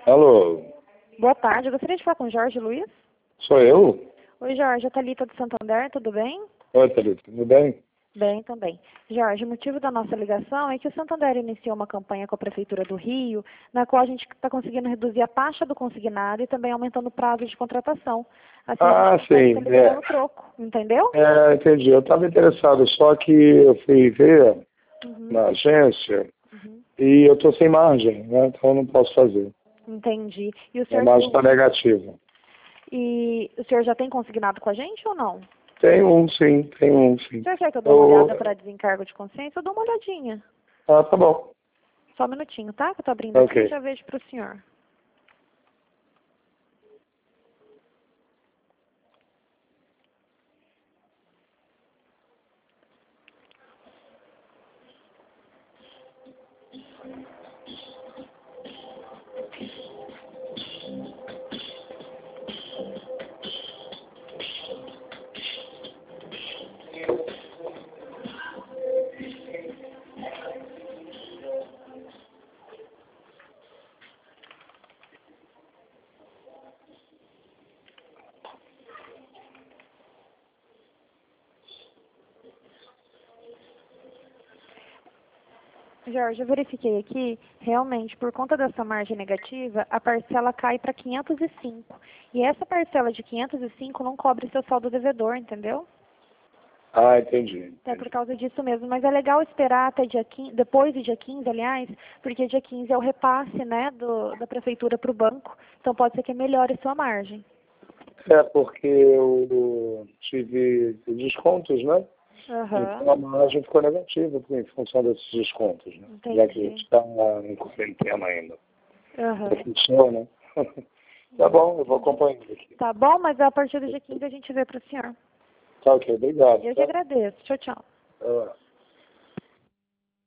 Alô, Boa tarde, eu gostaria de falar com o Jorge Luiz. sou eu? Oi, Jorge, a Thalita do Santander, tudo bem? Oi, Thalita, tudo bem? Bem, também. Jorge, o motivo da nossa ligação é que o Santander iniciou uma campanha com a Prefeitura do Rio, na qual a gente está conseguindo reduzir a taxa do consignado e também aumentando o prazo de contratação. Assim a gente consegue Sim, estar liberando o troco, entendeu? entendi. Eu estava interessado, só que eu fui ver Uhum, na agência uhum. e eu estou sem margem, né? Então eu não posso fazer. Entendi. E o A senhor, margem está negativa. e o senhor já tem consignado com a gente ou não? Tem um, O sim. senhor quer que eu dê uma olhada Eu... para desencargo de consciência? Eu dou uma olhadinha. Tá bom. Só um minutinho, tá? Que eu tô abrindo aqui e Ok. já vejo para o senhor. Jorge, eu verifiquei aqui, realmente, por conta dessa margem negativa, a parcela cai para 505. E essa parcela de 505 não cobre seu saldo devedor, entendeu? Entendi. É por causa disso mesmo. Mas é legal esperar até dia 15, depois do dia 15, aliás, porque dia 15 é o repasse, né, da prefeitura para o banco. Então pode ser que melhore sua margem. Porque eu tive descontos, né? Aham, Então a margem ficou negativa em função desses descontos, né? Já que a gente entendi. está em quarentena ainda. Não Aham, funciona. Tá bom, eu vou entendi. acompanhando aqui. Tá bom, mas a partir do dia 15 a gente vê para o senhor. Tá ok, obrigado. Eu que Tá? agradeço. Tchau, tchau. Ah.